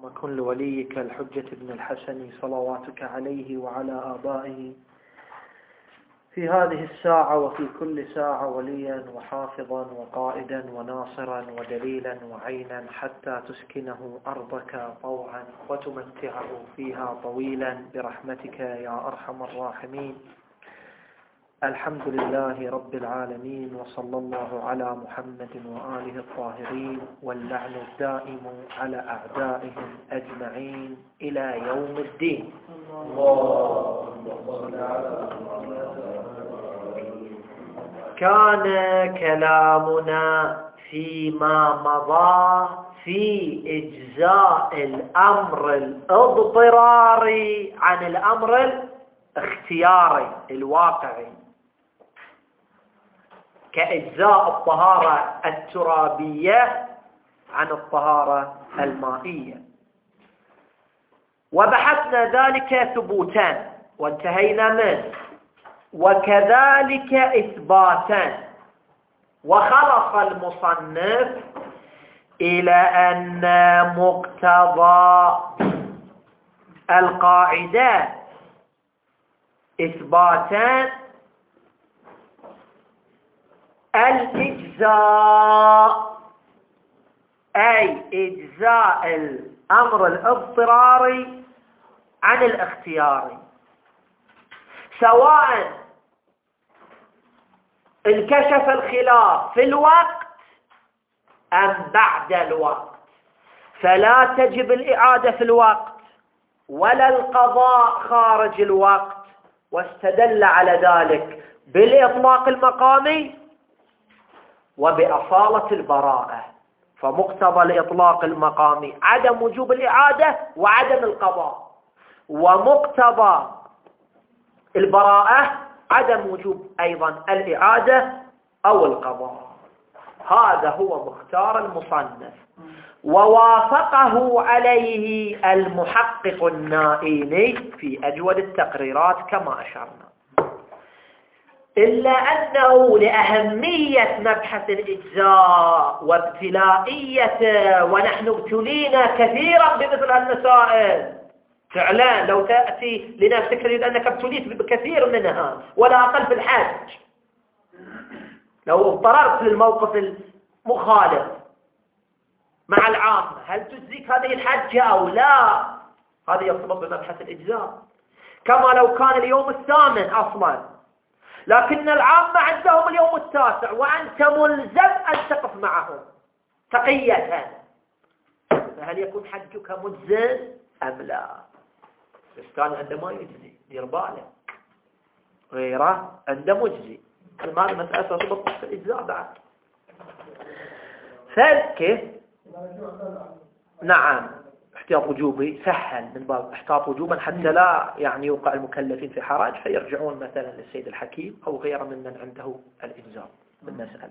وكن لوليك الحجة بن الحسن صلواتك عليه وعلى آبائه في هذه الساعة وفي كل ساعة وليا وحافظا وقائدا وناصرا ودليلا وعينا حتى تسكنه أرضك طوعا وتمتعه فيها طويلا برحمتك يا أرحم الراحمين. الحمد لله رب العالمين، وصلى الله على محمد وآله الطاهرين، واللعن الدائم على أعدائهم أجمعين إلى يوم الدين. كان كلامنا فيما مضى في إجزاء الأمر الاضطراري عن الأمر الاختياري الواقعي، كإجزاء الطهارة الترابية عن الطهارة المائية، وبحثنا ذلك ثبوتان وانتهينا منه، وكذلك إثباتان. وخلص المصنف إلى أن مقتضى القاعدة إثباتان: الإجزاء أي إجزاء الأمر الاضطراري عن الاختياري، سواء انكشف الخلاف في الوقت أم بعد الوقت، فلا تجب الإعادة في الوقت ولا القضاء خارج الوقت. واستدل على ذلك بالإطلاق المقامي وبأصالة البراءة. فمقتضى الإطلاق المقامي عدم وجوب الإعادة وعدم القضاء، ومقتضى البراءة عدم وجوب أيضا الإعادة أو القضاء. هذا هو مختار المصنف، ووافقه عليه المحقق النائيني في أجود التقريرات كما أشرنا، إلا أنه لأهمية مبحث الإجزاء وابتلائيته، ونحن ابتلينا كثيرا بمثل المسائل فعلا. لو تأتي لنفسك تريد أنك ابتليت بكثير منها ولا أقل في الحج، لو اضطررت للموقف المخالف مع العامة هل تجزيك هذه الحجة أو لا؟ هذا يرتبط بمبحث الإجزاء. كما لو كان اليوم الثامن أصلا لكن العامة عندهم اليوم التاسع وأنت ملزم أن تقف معهم تقية، فهل يكون حجك مجزٍ أم لا؟ الثاني عنده ما يجزي، دير بالك، غيره عنده مجزي. هذه مسألة ترتبط بالإجزاء بعد. فكيف؟ نعم، احتياط وجوبي سهل من باب احتياط وجوبا حتى لا يعني يوقع المكلفين في حرج، فيرجعون مثلا للسيد الحكيم أو غيره ممن عنده الإجزاء بالمسألة.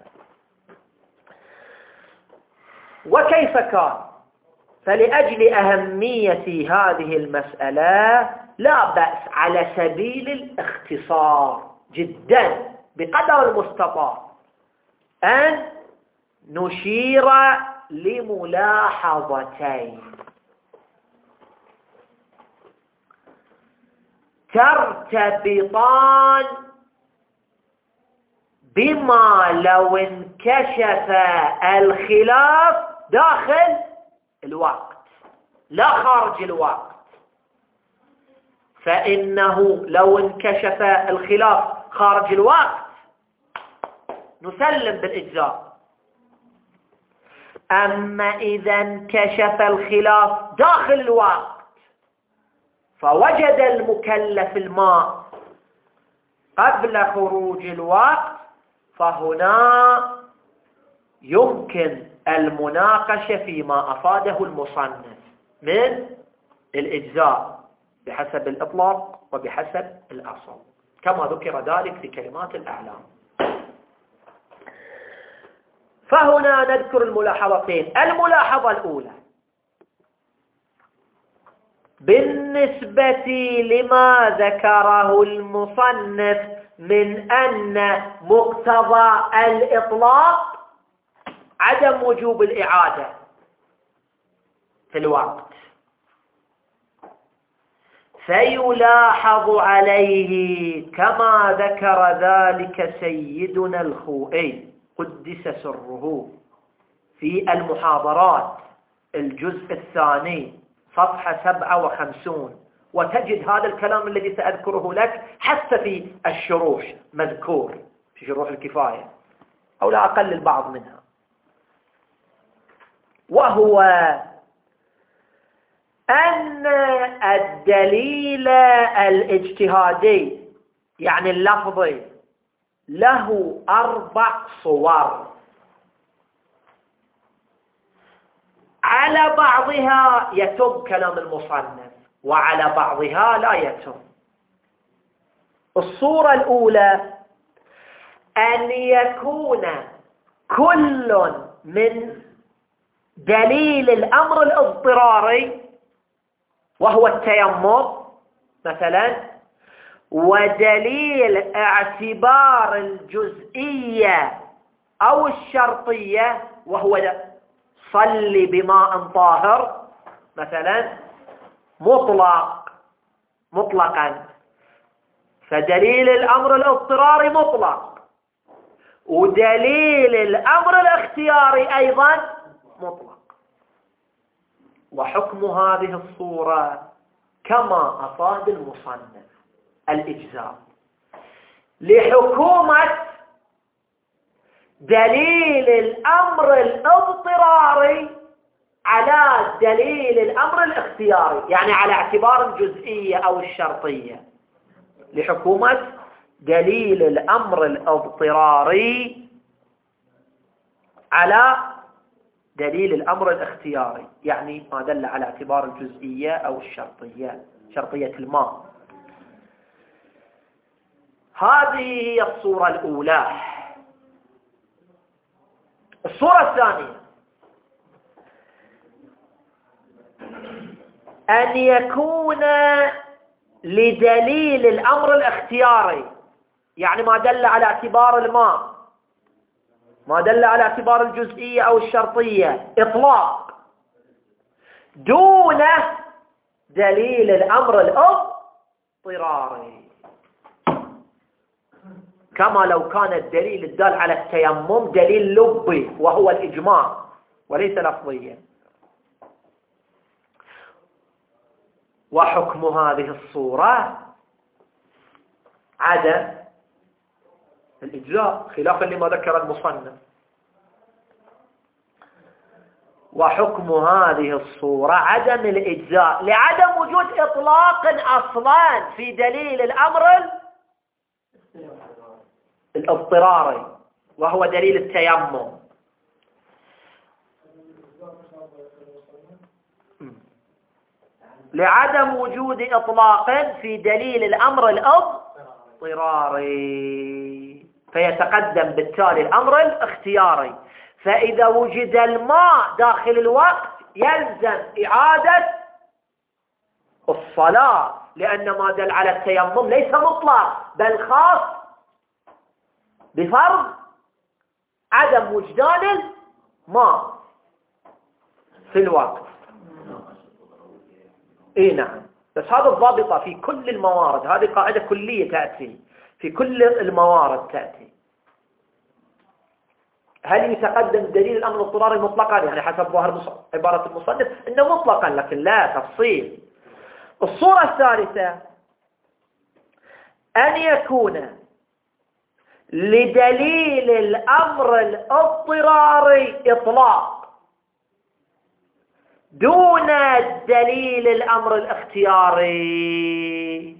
وكيف كان؟ فلأجل أهمية هذه المسألة لا بأس على سبيل الاختصار جدا بقدر المستطاع أن نشير لملاحظتين ترتبطان بما لو انكشف الخلاف داخل الوقت لا خارج الوقت. فإنه لو انكشف الخلاف خارج الوقت نسلم بالإجزاء، أما إذا انكشف الخلاف داخل الوقت فوجد المكلف الماء قبل خروج الوقت، فهنا يمكن المناقشة فيما أفاده المصنف من الإجزاء بحسب الإطلاق وبحسب الأصل، كما ذكر ذلك في كلمات الأعلام. فهنا نذكر الملاحظتين. الملاحظة الأولى بالنسبة لما ذكره المصنف من أن مقتضى الإطلاق عدم وجوب الإعادة في الوقت، فيلاحظ عليه كما ذكر ذلك سيدنا الخوئي قدس سره في المحاضرات الجزء الثاني صفحة 57، وتجد هذا الكلام الذي سأذكره لك حتى في الشروح مذكور في شروح الكفاية أو لا أقل البعض منها، وهو أن الدليل الاجتهادي يعني اللفظي له 4 صور، على بعضها يتم كلام المصنف وعلى بعضها لا يتم. الصورة الأولى أن يكون كل من دليل الأمر الاضطراري وهو التيمم مثلا، ودليل اعتبار الجزئية أو الشرطية وهو صل بماء طاهر مثلا مطلقا، فدليل الأمر الاضطراري مطلق، ودليل الأمر الاختياري أيضا مطلق. وحكم هذه الصورة كما أفاد المصنف الإجزاء لحكومة دليل الأمر الاضطراري على دليل الأمر الاختياري، يعني على اعتبار الجزئية أو الشرطية، لحكومة دليل الأمر الاضطراري على دليل الأمر الاختياري، يعني ما دل على اعتبار الجزئية أو الشرطية، شرطية الماء. هذه هي الصورة الأولى. الصورة الثانية أن يكون لدليل الأمر الاختياري، يعني ما دل على اعتبار الماء، ما دل على اعتبار الجزئية أو الشرطية إطلاق، دون دليل الأمر الاضطراري، كما لو كان الدليل الدال على التيمم دليل لبي وهو الإجماع وليس لفظيا. وحكم هذه الصورة عدم الإجزاء خلافا لما ذكر المصنف. وحكم هذه الصورة عدم الإجزاء لعدم وجود إطلاق أصلا في دليل الأمر الاضطراري وهو دليل التيمم. لعدم وجود إطلاق في دليل الأمر الاضطراري، فيتقدم بالتالي الأمر الاختياري. فإذا وجد الماء داخل الوقت يلزم إعادة الصلاة، لأن ما دل على التيمم ليس مطلق بل خاص بفرض عدم وجدان الماء في الوقت. نعم، بس هذا الضابطة في كل الموارد، هذه قاعدة كلية تأتي في كل الموارد تأتي. هل يتقدم دليل الأمر الاضطراري مطلقا، يعني حسب ظاهر عبارة المصنف إنه مطلقا، لكن لا تفصيل. الصورة الثالثة أن يكون لدليل الأمر الاضطراري إطلاق دون دليل الأمر الاختياري،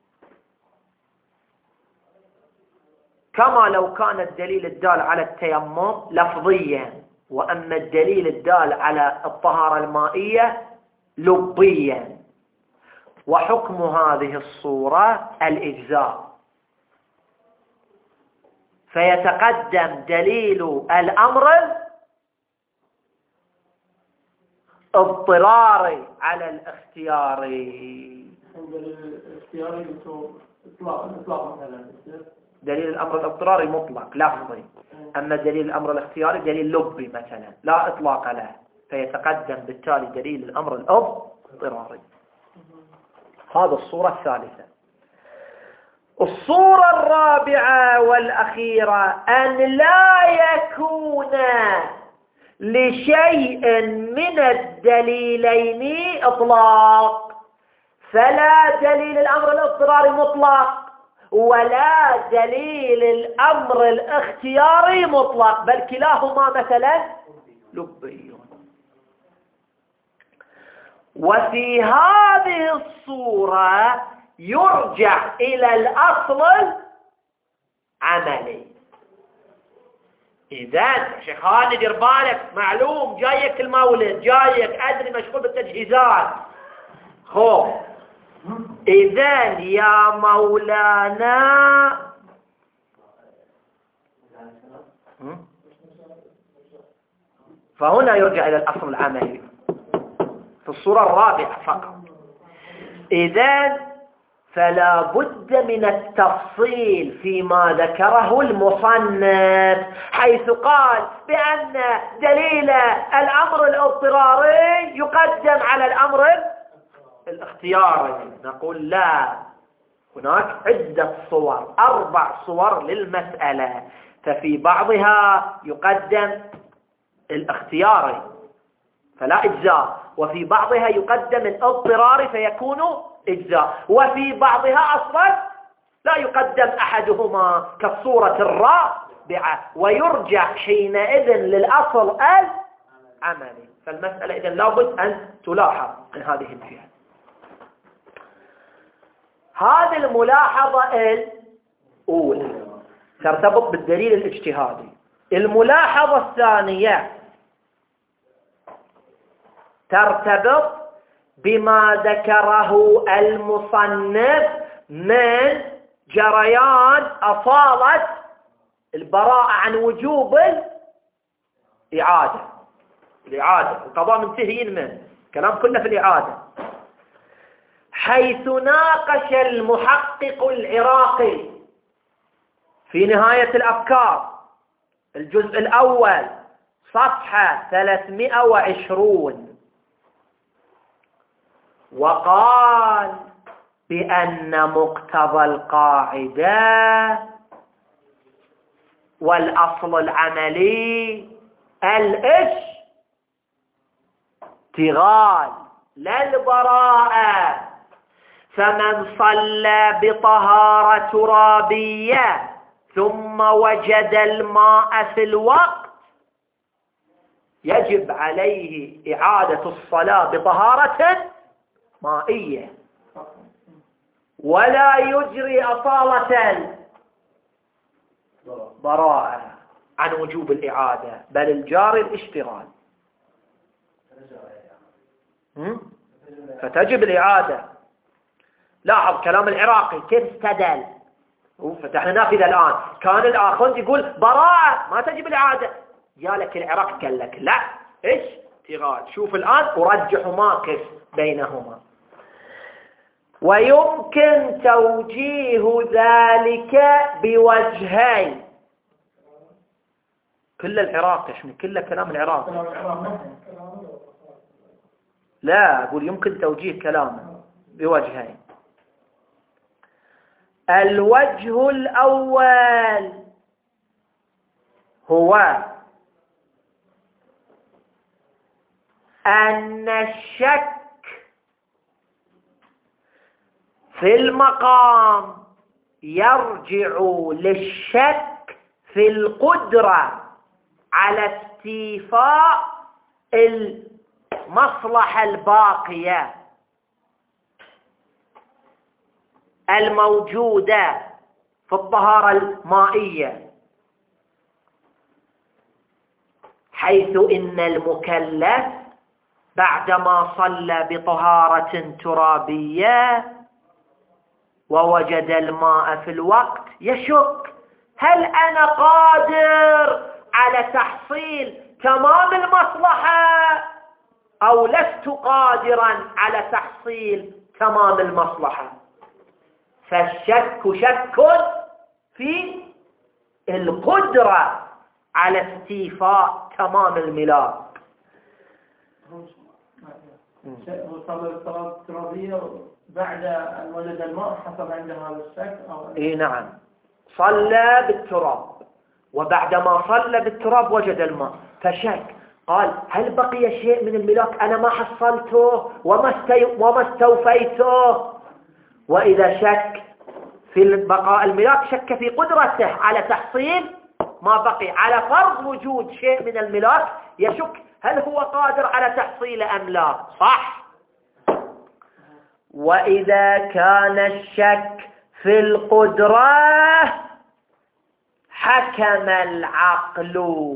كما لو كان الدليل الدال على التيمم لفظيا، وأما الدليل الدال على الطهارة المائية لبيا. وحكم هذه الصورة الإجزاء، فيتقدم دليل الأمر الاضطراري على الاختياري. دليل الأمر الاضطراري مطلق لفظي، أما دليل الأمر الاختياري دليل لبي مثلا لا إطلاق له، فيتقدم بالتالي دليل الأمر الاضطراري. هذا الصورة الثالثة. الصورة الرابعة والأخيرة أن لا يكون لشيء من الدليلين إطلاق، فلا دليل الأمر الاضطراري مطلق ولا دليل الأمر الاختياري مطلق، بل كلاهما مثلا لبي. وفي هذه الصورة يرجع إلى الأصل العملي. إذن شيخ خالد دير بالك، معلوم جايك المولد، جايك أدري مشغول بالتجهيزات، خوف. إذن يا مولانا فهنا يرجع إلى الأصل العملي في الصورة الرابعة فقط. إذن فلا بد من التفصيل فيما ذكره المصنف، حيث قال بأن دليل الأمر الاضطراري يقدم على الأمر الاختياري. نقول لا، هناك عدة صور، 4 صور للمسألة، ففي بعضها يقدم الاختياري فلا إجزاء، وفي بعضها يقدم الاضطراري فيكون إجزاء، وفي بعضها أصلا لا يقدم أحدهما كالصورة الرابعة، ويرجع حينئذ للأصل العملي. فالمسألة إذن لابد أن تلاحظ من هذه الجهة. هذه الملاحظة الأولى ترتبط بالدليل الاجتهادي. الملاحظة الثانية ترتبط بما ذكره المصنف من جريان أصالة البراءة عن وجوب الإعادة. القضاء منتهيين منه، كلام كله في الإعادة، حيث ناقش المحقق العراقي في نهاية الأفكار الجزء الأول صفحة 320، وقال بأن مقتضى القاعدة والأصل العملي الاشتغال لا البراءة، فمن صلى بطهارة ترابية ثم وجد الماء في الوقت يجب عليه إعادة الصلاة بطهارة مائية، ولا يجري أصالة البراءة عن وجوب الإعادة، بل الجاري الاشتغال، فتجب الإعادة. لاحظ كلام العراقي كيف استدل، فتحنا نافذة الآن. كان الآخر يقول براءة ما تجب الإعادة، جالك العراق قال لك لا اشتغال. شوف الآن أرجح ماكس بينهما. ويمكن توجيه ذلك بوجهين. كل العراق شنو كله كلام العراق، لا أقول يمكن توجيه كلامه بوجهين. الوجه الأول هو أن الشك في المقام يرجع للشك في القدرة على استيفاء المصلحة الباقية الموجودة في الطهارة المائية، حيث إن المكلف بعدما صلى بطهارة ترابية ووجد الماء في الوقت يشك هل أنا قادر على تحصيل تمام المصلحة أو لست قادرا على تحصيل تمام المصلحة. فالشك شك في القدرة على استيفاء تمام الملاك. صلى الصلاة الترابية بعد أن ولد الماء حصل عنده هذا الشك إيه نعم، صلى بالتراب وبعدما صلى بالتراب وجد الماء فشك، قال هل بقي شيء من الملاك أنا ما حصلته وما استوفيته؟ وإذا شك في بقاء الملاك شك في قدرته على تحصيل ما بقي، على فرض وجود شيء من الملاك يشك هل هو قادر على تحصيله أم لا، صح؟ وإذا كان الشك في القدرة حكم العقل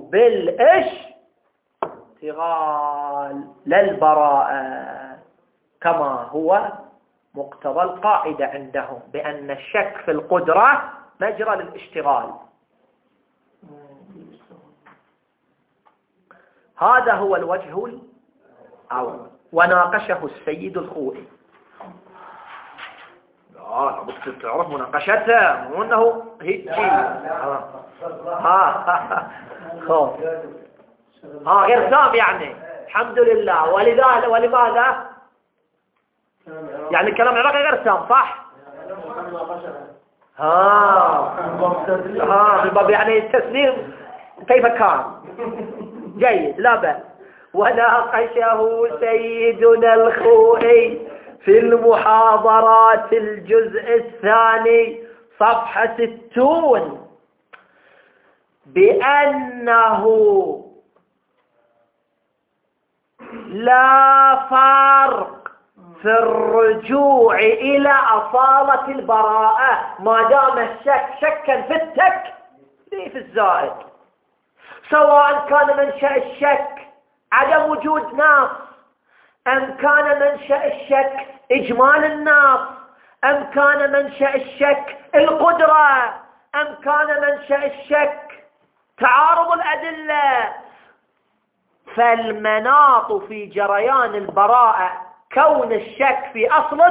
بالاشتغال للبراءة، كما هو مقتضى القاعدة عندهم بأن الشك في القدرة مجرى للاشتغال. هذا هو الوجه الأول، وناقشه السيد الخوئي. لا بد تعرف مناقشته، مو انه هيك غير تام يعني. الحمد لله. ولماذا يعني الكلام العراقي غير تام، صح؟ بالضبط يعني التسليم كيف كان جيد، لا بأس. وناقشه سيدنا الخوئي في المحاضرات الجزء الثاني صفحة 60 بأنه لا فرق في الرجوع إلى أصالة البراءة ما دام الشك شكا في التكليف الزائد، سواء كان منشأ الشك عدم وجود نص، أم كان منشأ الشك إجمال النص، أم كان منشأ الشك القدرة، أم كان منشأ الشك تعارض الأدلة. فالمناط في جريان البراءة كون الشك في أصل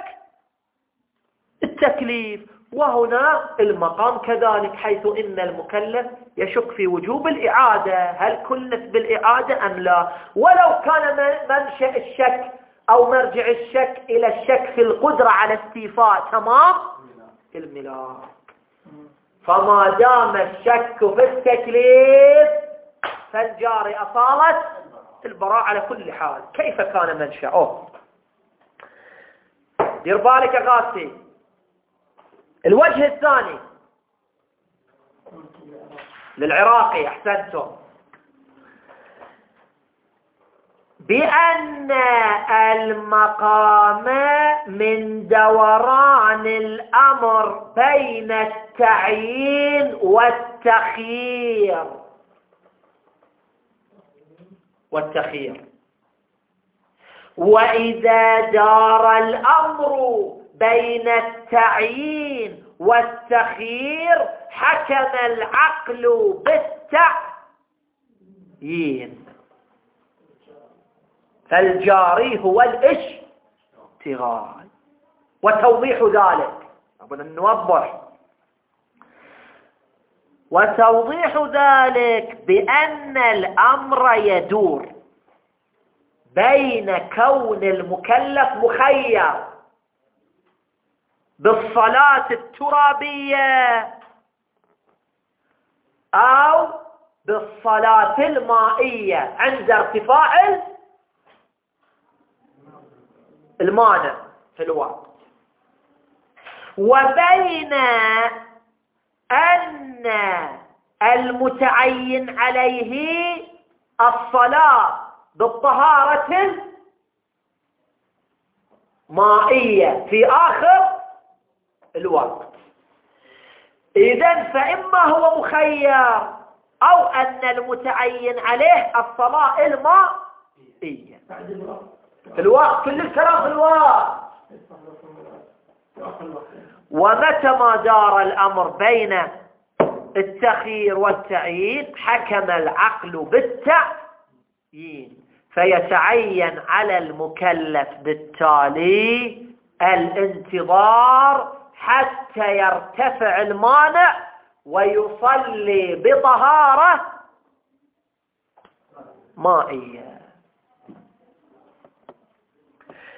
التكليف، وهنا المقام كذلك، حيث إن المكلف يشك في وجوب الإعادة، هل كلف بالإعادة أم لا، ولو كان منشأ الشك أو مرجع الشك إلى الشك في القدرة على استيفاء تمام الملاك. فما دام الشك في التكليف فالجاري أصالة البراءة على كل حال كيف كان منشأه. دير بالك يا غاسي. الوجه الثاني للعراقي، أحسنتم، بأن المقام من دوران الأمر بين التعيين والتخيير وإذا دار الأمر بين التعيين والتخيير حكم العقل بالتعيين، فالجاري هو الاشتغال. وتوضيح ذلك أبدا نوضح، وتوضيح ذلك بأن الأمر يدور بين كون المكلف مخير بالصلاة الترابية أو بالصلاة المائية عند ارتفاع المانع في الوقت، وبين أن المتعين عليه الصلاة بالطهارة المائية في آخر الوقت. إذن فإما هو مخير أو أن المتعين عليه الصلاة المائية في الوقت، كل الكلام في الوقت. ومتى ما دار الأمر بين التخيير والتعيين حكم العقل بالتعيين، فيتعين على المكلف بالتالي الانتظار حتى يرتفع المانع ويصلي بطهارة مائية.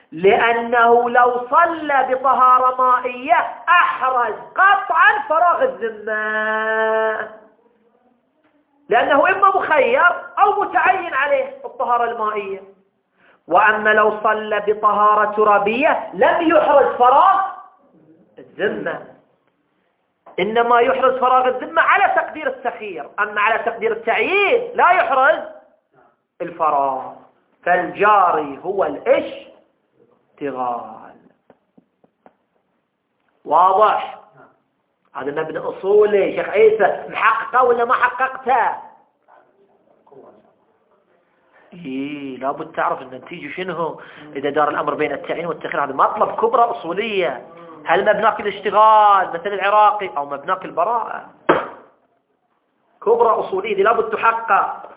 لأنه لو صلى بطهارة مائية أحرز قطعا فراغ الذمة، لأنه إما مخير أو متعين عليه الطهارة المائية. وأما لو صلى بطهارة ترابية لم يحرز فراغ الذمة، إنما يحرز فراغ الذمة على تقدير التخيير، أما على تقدير التعيين لا يحرز الفراغ. فالجاري هو الاشتغال. واضح؟ هذا مبنى أصولي. شيخ عيسى محققه ولا ما حققته؟ لابد تعرف النتيجة شنو إذا دار الأمر بين التعيين والتخيير. هذا مطلب كبرى أصولية. هل مبناك الاشتغال مثل العراقي أو مبناك البراءة؟ كبرى أصولية دي لابد تحقق.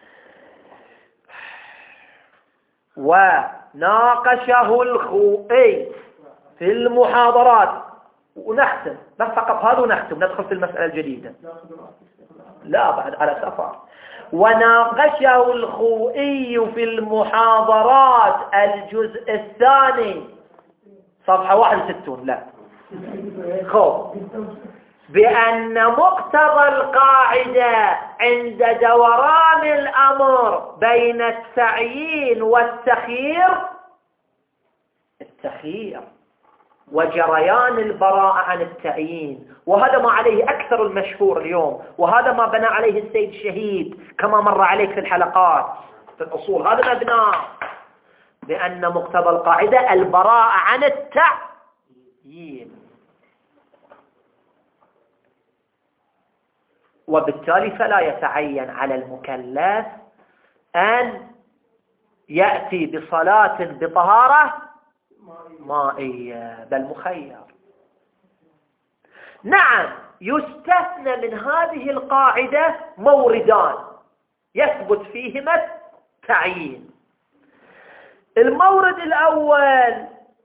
وناقشه الخوئي في المحاضرات. ونختم بس فقط هذا ونختم ندخل في المسألة الجديدة. لا بعد على سفر. وناقشه الخوئي في المحاضرات الجزء الثاني صفحة 61 لا خو بأن مقتضى القاعدة عند دوران الأمر بين التعيين والتخيير التخيير وجريان البراءة عن التعيين. وهذا ما عليه أكثر المشهور اليوم، وهذا ما بنى عليه السيد الشهيد كما مر عليك في الحلقات في الأصول. هذا مبناه بأن مقتضى القاعدة البراءة عن التعيين، وبالتالي فلا يتعين على المكلف أن يأتي بصلاة بطهارة مائية بل مخير. نعم يستثنى من هذه القاعدة موردان يثبت فيهما التعيين. المورد الأول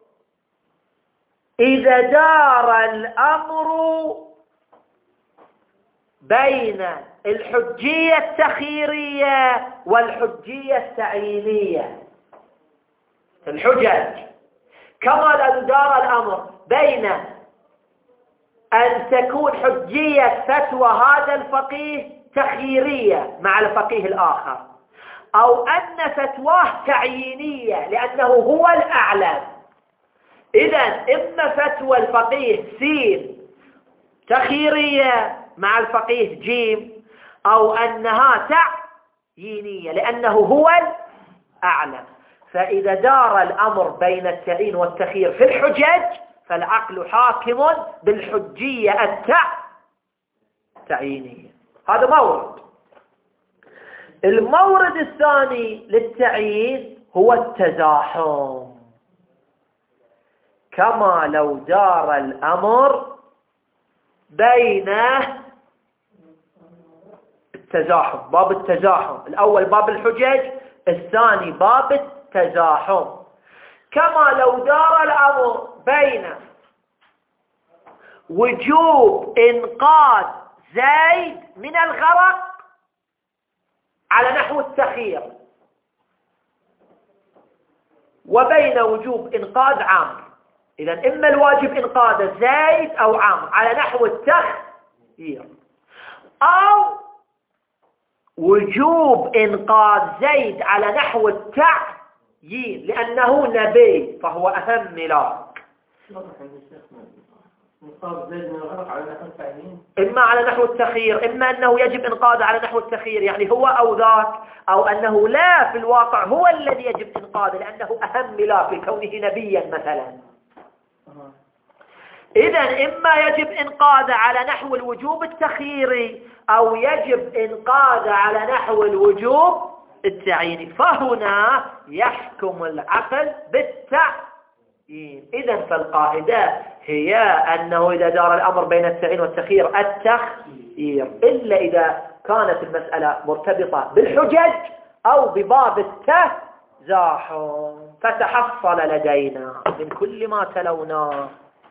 إذا دار الأمر بين الحجية التخييرية والحجية التعيينية. الحجج كما لو دار الأمر بين أن تكون حجية فتوى هذا الفقيه تخييرية مع الفقيه الآخر، أو أن فتواه تعيينية لأنه هو الأعلم. إذن إما فتوى الفقيه سين تخييرية مع الفقيه جيم، أو أنها تعيينية لأنه هو الأعلم. فإذا دار الأمر بين التعيين والتخيير في الحجج فالعقل حاكم بالحجية التعيينية. هذا مورد. المورد الثاني للتعيين هو التزاحم، كما لو دار الأمر بين التزاحم، باب التزاحم الأول باب الحجج، الثاني باب التزاحم. كما لو دار الأمر بين وجوب إنقاذ زيد من الغرق على نحو التخيير وبين وجوب إنقاذ عامر. إذن إما الواجب إنقاذ زيد أو عامر على نحو التخيير، أو وجوب إنقاذ زيد على نحو التعيين لأنه نبي فهو أهم ملاك. إما على نحو التخيير، إما أنه يجب إنقاذه على نحو التخيير يعني هو أو ذاك، أو أنه لا في الواقع هو الذي يجب إنقاذه لأنه أهم ملاك لكونه نبيا مثلا. إذن إما يجب إنقاذه على نحو الوجوب التخييري أو يجب إنقاذه على نحو الوجوب التعييني، فهنا يحكم العقل بالتعيين. إذن فالقاعدة هي أنه إذا دار الأمر بين التعيين والتخيير التخيير، إلا إذا كانت المسألة مرتبطة بالحجج أو بباب التزاحم. فتحصل لدينا من كل ما تلوناه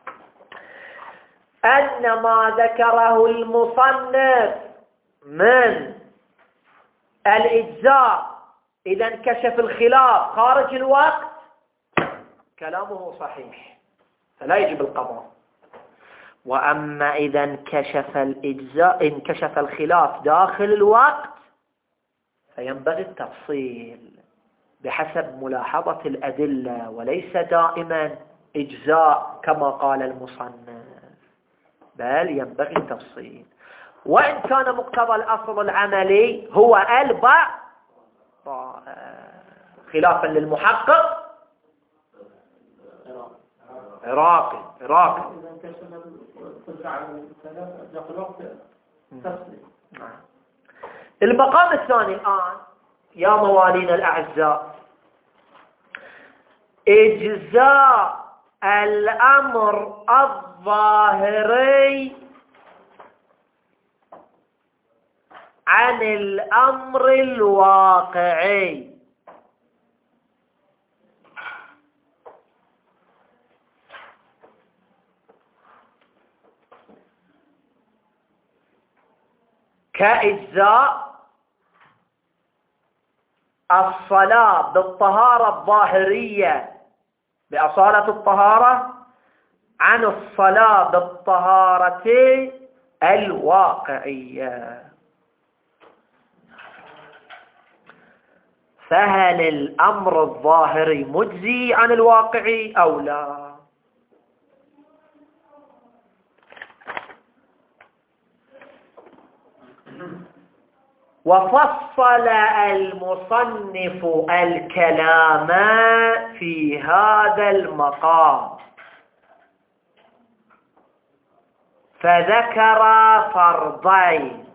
أن ما ذكره المصنف من الإجزاء إذا انكشف الخلاف خارج الوقت كلامه صحيح فلا يجب القضاء. وأما إذا انكشف الخلاف داخل الوقت فينبغي التفصيل بحسب ملاحظة الأدلة، وليس دائما إجزاء كما قال المصنف، بل ينبغي التفصيل. وإن كان مقتضى الأصل العملي هو البعض خلافا للمحقق عراقي. إذا انكشف القدرة على الكلام ذاك الوقت تفصيل. المقام الثاني الآن يا موالينا الأعزاء، إجزاء الأمر الظاهري عن الأمر الواقعي. كإجزاء الصلاة بالطهارة الظاهرية بأصالة الطهارة عن الصلاة بالطهارة الواقعية. فهل الأمر الظاهري مجزي عن الواقعي أو لا؟ وفصل المصنف الكلام في هذا المقام فذكر فرضين.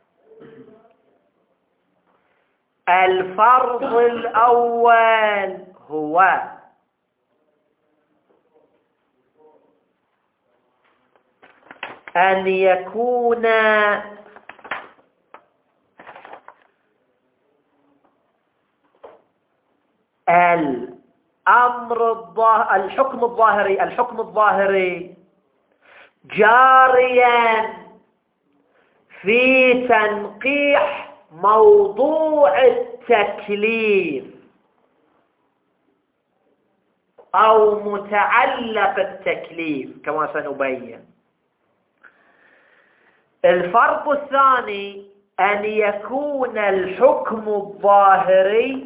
الفرض الأول هو أن يكون الحكم الظاهري جاريا في تنقيح موضوع التكليف أو متعلق التكليف كما سنبين. الفرق الثاني أن يكون الحكم الظاهري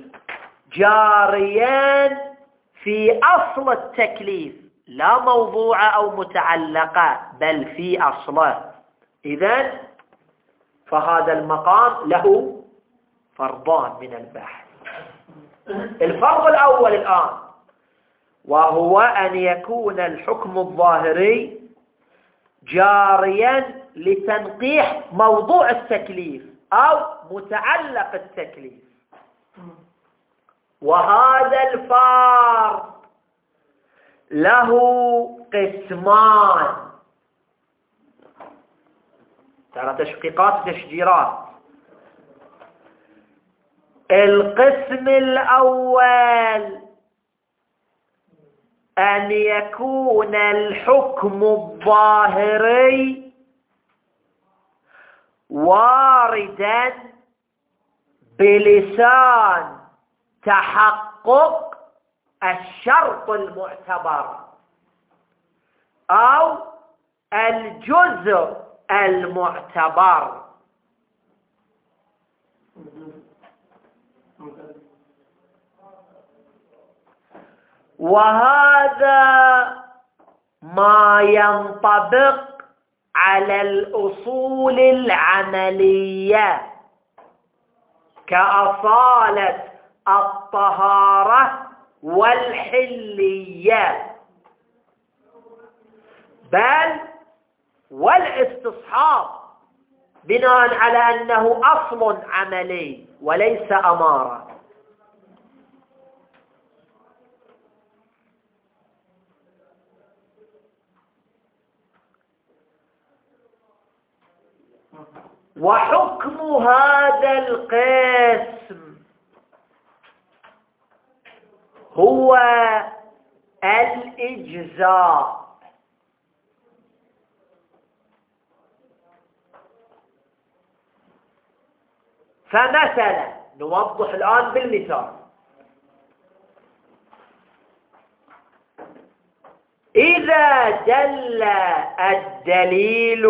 جاريا في أصل التكليف لا موضوع أو متعلقة بل في أصله. إذن فهذا المقام له فرضان من البحث. الفرض الأول الآن وهو أن يكون الحكم الظاهري جاريا لتنقيح موضوع التكليف أو متعلق التكليف. وهذا الفرض له قسمان، ترى تشقيقات تشجيرات. القسم الأول أن يكون الحكم الظاهري واردا بلسان تحقق الشرط المعتبر أو الجزء المعتبر. وهذا ما ينطبق على الأصول العملية كأصالة الطهارة والحلية، بل والاستصحاب بناء على أنه أصل عملي وليس أمارة. وحكم هذا القسم هو الإجزاء. فمثلا نوضح الآن بالمثال. إذا دل الدليل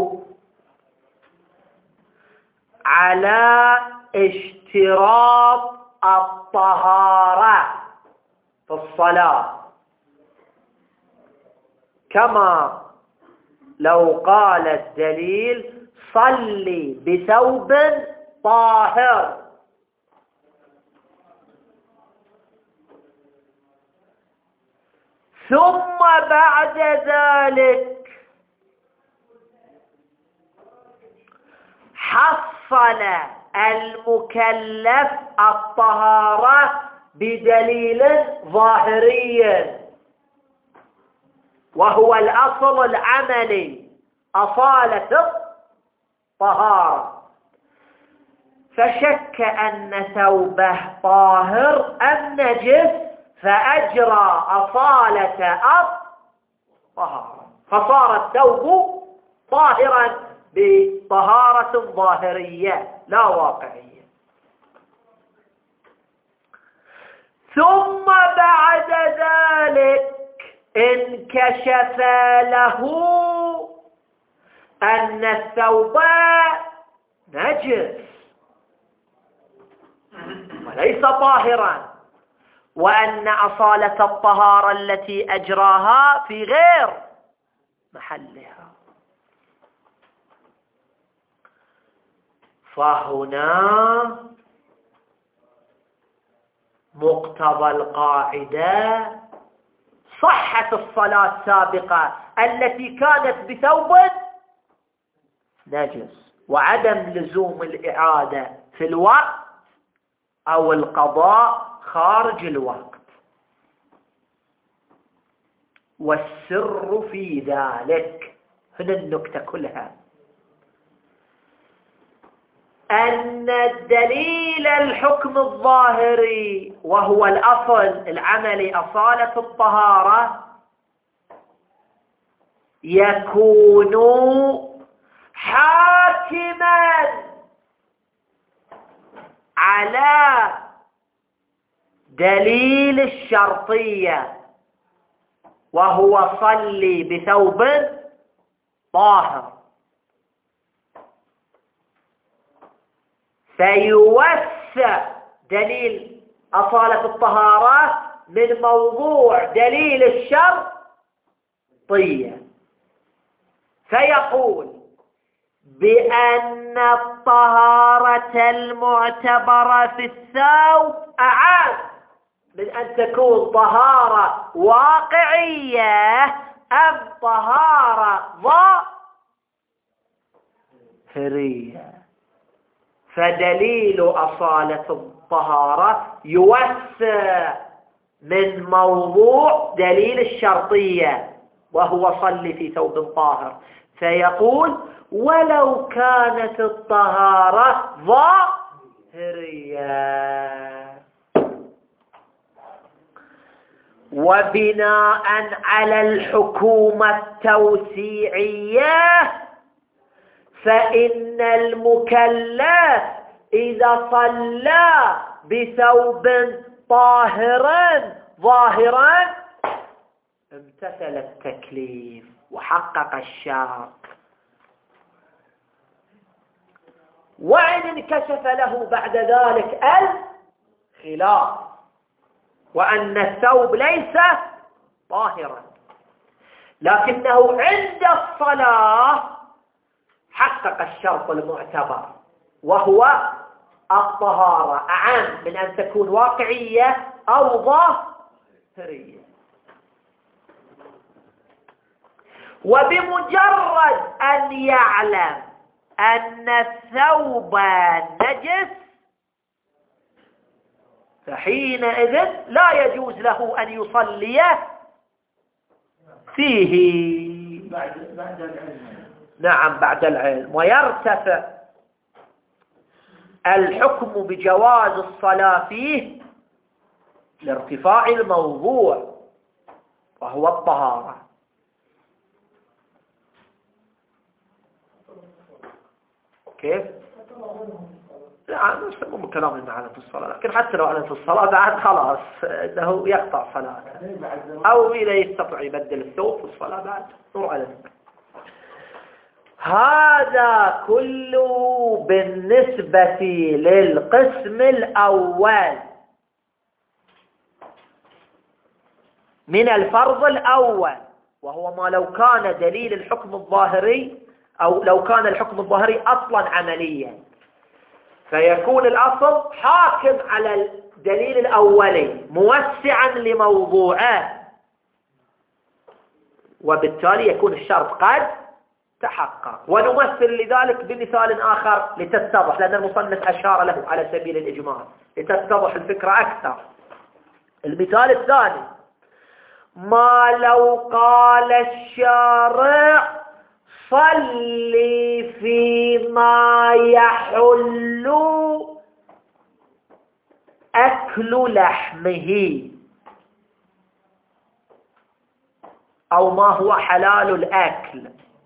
على اشتراط الطهارة في الصلاة، كما لو قال الدليل صلي بثوب طاهر، ثم بعد ذلك حصل المكلف الطهارة بدليل ظاهري وهو الأصل العملي أصالة الطهارة، فشك أن ثوبه طاهر أم نجس فأجرى أصالة الطهارة، فصار الثوب طاهرا بطهارة ظاهرية لا واقعية. ثم بعد ذلك انكشف له أن الثوب نجس وليس طاهرا، وأن أصالة الطهارة التي أجراها في غير محلها، فهنا مقتضى القاعدة صحت الصلاة السابقة التي كانت بثوب نجس، وعدم لزوم الإعادة في الوقت أو القضاء خارج الوقت. والسر في ذلك هنا النكتة كلها أن الدليل الحكم الظاهري وهو الأصل العملي أصالة الطهارة يكون حاكما على دليل الشرطية وهو صلي بثوب طاهر، فيوسع دليل أصالة الطهارة من موضوع دليل الشرطية، فيقول بأن الطهارة المعتبرة في الثوب أعم من أن تكون طهارة واقعية أم طهارة ظاهرية، فدليل أصالة الطهارة يوسع من موضوع دليل الشرطية وهو صل في ثوب طاهر، فيقول ولو كانت الطهارة ظاهرية. وبناء على الحكومة التوسيعية فإن المكلف إذا صلى بثوب طاهر ظاهرا امتثل التكليف وحقق الشرط، وإن انكشف له بعد ذلك الخلاف وأن الثوب ليس طاهرا لكنه عند الصلاة حقق الشرط المعتبر وهو الطهارة أعم من أن تكون واقعية أو ظاهرية. وبمجرد أن يعلم أن الثوب نجس فحينئذ لا يجوز له أن يصلي فيه بعد العلم. نعم بعد العلم، ويرتفع الحكم بجواز الصلاة فيه لارتفاع الموضوع وهو الطهارة. كيف؟ يعني مو كلام إنه أعلن في الصلاة، لكن حتى لو أعلن في الصلاة بعد خلاص إنه يقطع صلاته، أو إذا يستطيع يبدل الثوب في الصلاة بعد نور على ذلك. هذا كله بالنسبة للقسم الأول من الفرض الأول، وهو ما لو كان دليل الحكم الظاهري، أو لو كان الحكم الظاهري أصلا عمليا، فيكون الأصل حاكم على الدليل الأولي موسعا لموضوعه، وبالتالي يكون الشرط قد تحقق. ونمثل لذلك بمثال آخر لتتضح، لأن المصنف أشار له على سبيل الإجمال لتتضح الفكرة أكثر. المثال الثاني: ما لو قال الشارع صلي فيما يحل أكل لحمه، أو ما هو حلال الأكل.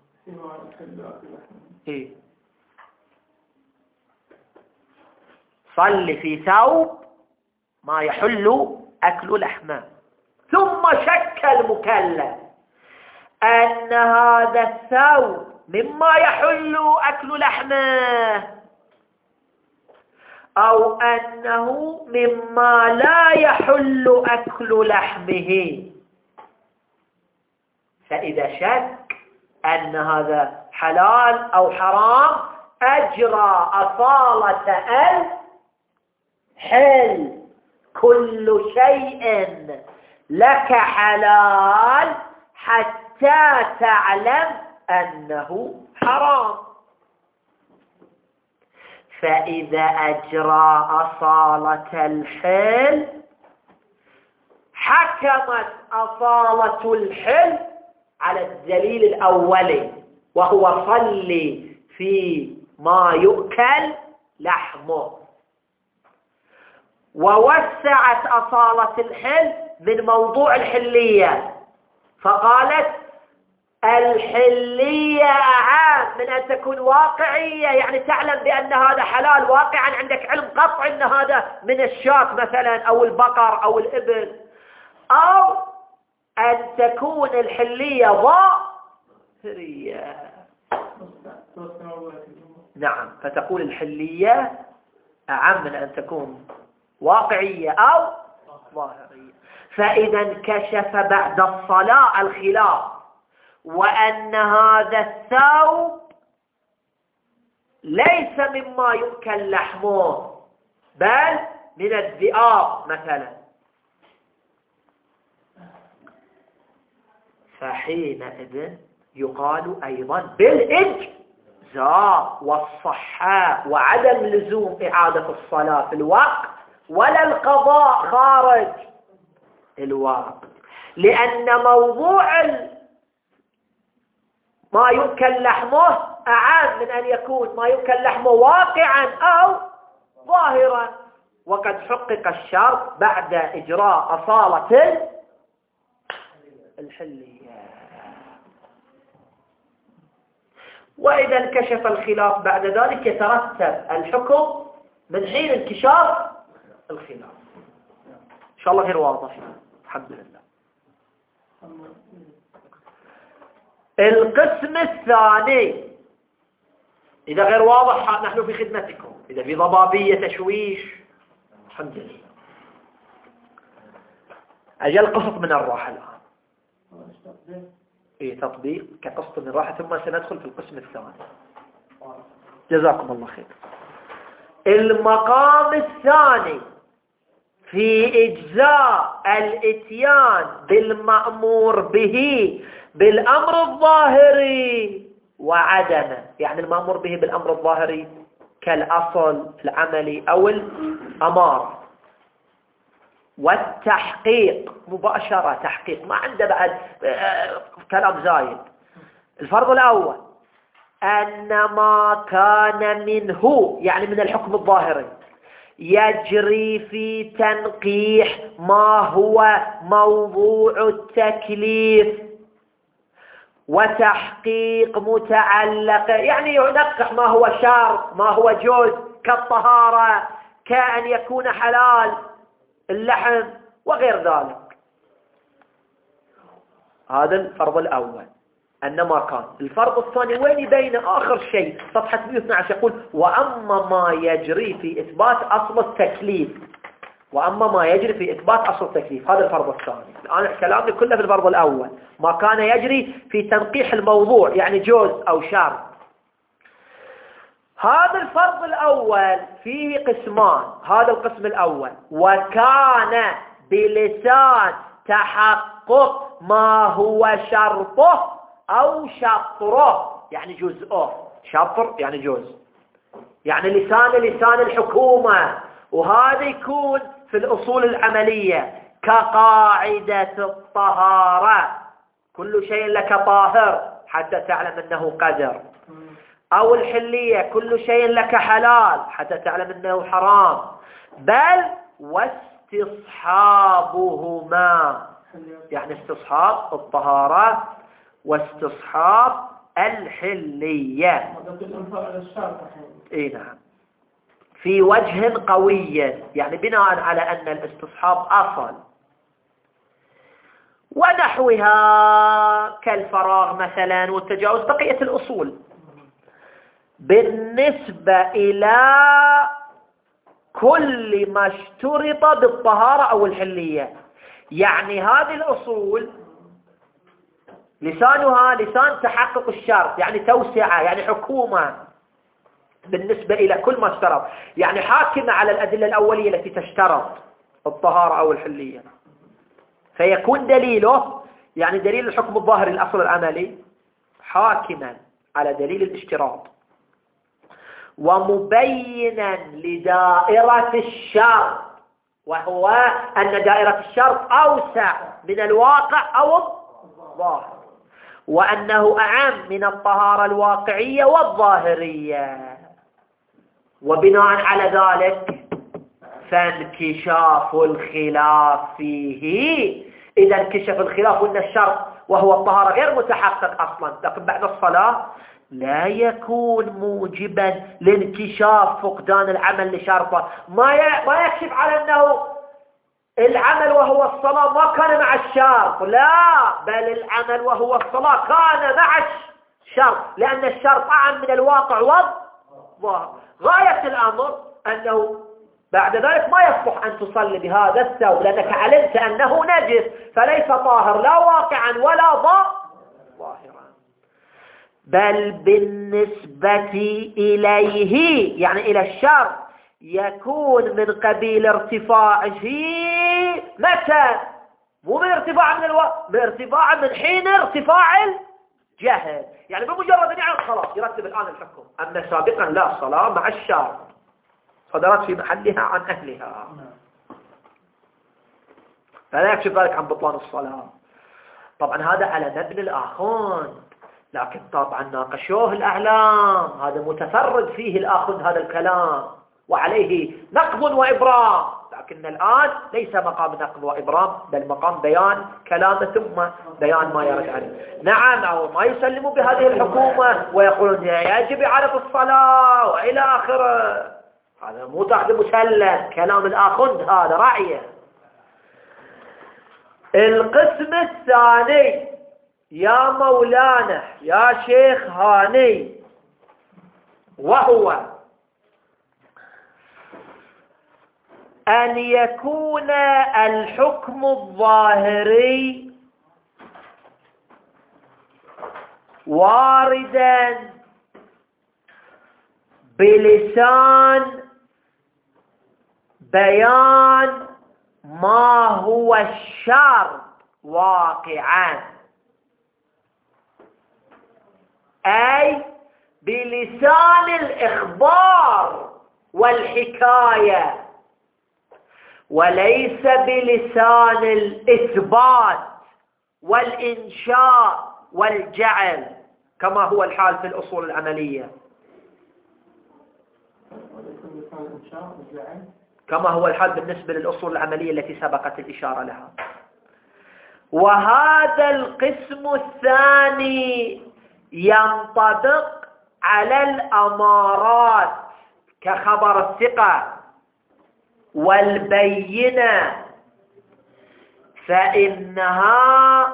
صلي في ثوب ما يحل أكل لحمه، ثم شك المكلف أن هذا الثوب مما يحل أكل لحمه أو أنه مما لا يحل أكل لحمه. فإذا شك أن هذا حلال أو حرام أجرى أصالة الحل. كل شيء لك حلال حتى تعلم أنه حرام. فإذا أجرى أصالة الحل حكمت أصالة الحل على الدليل الأولي، وهو صلي في ما يؤكل لحمه، ووسعت أصالة الحل من موضوع الحلية، فقالت الحلية أعام من أن تكون واقعية، يعني تعلم بأن هذا حلال واقعا، عندك علم قطع أن هذا من الشاة مثلا أو البقر أو الإبل، أو أن تكون الحلية ظاهرية. نعم، فتقول الحلية أعم من أن تكون واقعية أو ظاهرية. فإذا انكشف بعد الصلاة الخلاف، وأن هذا الثوب ليس مما يؤكل لحمه بل من الذئاب مثلا، فحينئذ يقال أيضا بالإجزاء والصحة وعدم لزوم إعادة الصلاة في الوقت ولا القضاء خارج الوقت، لأن موضوع ما يؤكل لحمه أعام من أن يكون ما يؤكل لحمه واقعا أو ظاهرا، وقد حقق الشرط بعد إجراء أصالة الحلية. وإذا انكشف الخلاف بعد ذلك يترتب الحكم من حين انكشاف الخلاف. إن شاء الله غير واضح، الحمد لله. القسم الثاني، إذا غير واضح نحن في خدمتكم، إذا في ضبابية تشويش الحمد لله. أجل قسط من الراحة الآن. تطبيق كقسط من الراحة، ثم سندخل في القسم الثاني. جزاكم الله خير. المقام الثاني في إجزاء الإتيان بالمأمور به بالأمر الظاهري وعدمه، يعني المأمور به بالأمر الظاهري كالأصل العملي أو الأمارة، والتحقيق مباشرة تحقيق، ما عنده بعد كلام زايد. الفرض الأول أن ما كان منه، يعني من الحكم الظاهري، يجري في تنقيح ما هو موضوع التكليف وتحقيق متعلق، يعني ينقح ما هو شرط ما هو جزء كالطهارة، كأن يكون حلال اللحم وغير ذلك. هذا الفرض الأول أن ما كان. الفرض الثاني وين يبين آخر شيء صفحة 112 يقول وأما ما يجري في إثبات أصل التكليف. وأما ما يجري في إثبات أصل التكليف، هذا الفرض الثاني. الآن كلامنا كله في الفرض الأول، ما كان يجري في تنقيح الموضوع يعني جوز أو شرط. هذا الفرض الأول فيه قسمان. هذا القسم الأول وكان بلسان تحقق ما هو شرطه أو شطره، يعني جزءه. شطر يعني جزء، يعني لسان الحكومة. وهذا يكون في الأصول العملية كقاعدة الطهارة، كل شيء لك طاهر حتى تعلم أنه قدر، أو الحلية كل شيء لك حلال حتى تعلم أنه حرام، بل واستصحابهما، يعني استصحاب الطهارة واستصحاب الحلية. نعم، في وجه قوي، يعني بناء على أن الاستصحاب أصل. ونحوها كالفراغ مثلا والتجاوز، بقية الأصول. بالنسبة إلى كل ما اشترط بالطهارة أو الحلية، يعني هذه الأصول لسانها لسان تحقق الشرط، يعني توسعة، يعني حكومة بالنسبة إلى كل ما اشترط، يعني حاكمة على الأدلة الأولية التي تشترط الطهارة أو الحلية. فيكون دليله، يعني دليل الحكم الظاهري الأصل العملي، حاكما على دليل الاشتراط، ومبينا لدائرة الشرط، وهو أن دائرة الشرط أوسع من الواقع أو الظاهر، وأنه أعم من الطهارة الواقعية والظاهرية. وبناء على ذلك فانكشاف الخلاف فيه، إذا انكشف الخلاف أن الشرط وهو الطهارة غير متحقق أصلا، لكن بعد الصلاة لا يكون موجبا لانكشاف فقدان العمل لشرطه. ما يكشف على أنه العمل وهو الصلاة ما كان مع الشرط، لا، بل العمل وهو الصلاة كان مع الشرط، لأن الشرط أعم من الواقع والظاهر. غاية الأمر أنه بعد ذلك ما يصلح أن تصلي بهذا الثوب، لأنك علمت أنه نجس، فليس طاهر لا واقعا ولا ظاهرا. بل بالنسبة إليه، يعني إلى الشرط، يكون من قبيل ارتفاعه متى؟ مو من ارتفاع من ارتفاع من حين ارتفاع الجهل، يعني بمجرد أن يعرف خلاص يرتب الآن الحكم. أما سابقا لا، الصلاة مع الشرط صدرت في محلها عن أهلها، فلا يكشف ذلك عن بطلان الصلاة. طبعا هذا على مبنى الآخذ، لكن طبعا ناقشوه الأعلام، هذا متفرد فيه الآخذ هذا الكلام، وعليه نقض وإبرام. لكن الآن ليس مقام نقض وإبرام، بل مقام بيان كلامه ثم بيان ما يرد عليه. نعم، أو ما يسلموا بهذه الحكومة ويقولون يجب إعادة الصلاة وإلى آخره، هذا مو تاخذ مسلم، كلام الآخذ هذا رأيه. القسم الثاني يا مولانا يا شيخ هاني، وهو أن يكون الحكم الظاهري واردا بلسان بيان ما هو الشرط واقعا، أي بلسان الإخبار والحكاية، وليس بلسان الإثبات والإنشاء والجعل كما هو الحال في الأصول العملية، كما هو الحال بالنسبة للأصول العملية التي سبقت الإشارة لها. وهذا القسم الثاني ينطبق على الأمارات كخبر الثقة والبينة فإنها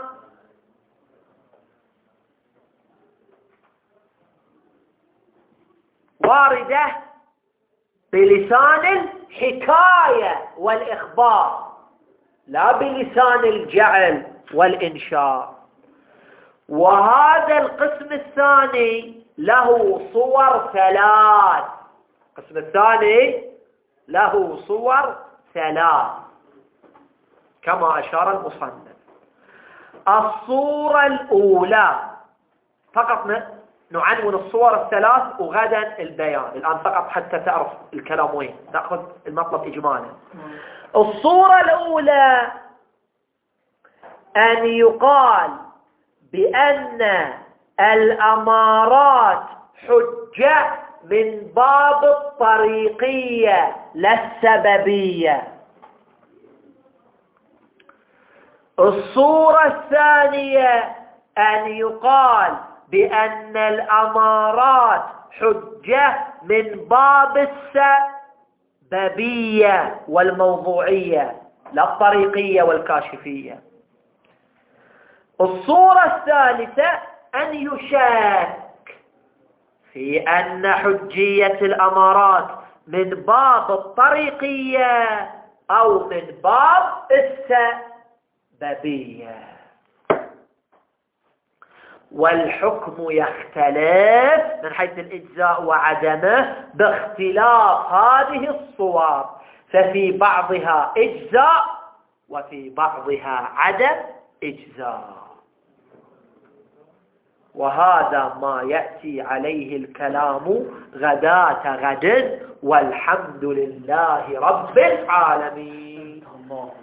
واردة بلسان الحكاية والإخبار لا بلسان الجعل والإنشاء. وهذا القسم الثاني له صور ثلاث. القسم الثاني له صور ثلاث كما أشار المصنف. الصورة الأولى فقط نعنون الصور الثلاث وغدا البيان، الآن فقط حتى تعرف الكلام وين، نأخذ المطلب إجمالا. الصورة الأولى أن يقال بأن الأمارات حجة من باب الطريقية لا السببية. الصورة الثانية أن يقال بأن الأمارات حجة من باب السببية والموضوعية لا الطريقية والكاشفية. الصورة الثالثة أن يشك في أن حجية الأمارات من باب الطريقية أو من باب السببية. والحكم يختلف من حيث الإجزاء وعدمه باختلاف هذه الصور، ففي بعضها إجزاء وفي بعضها عدم إجزاء. وهذا ما يأتي عليه الكلام غداة غد، والحمد لله رب العالمين.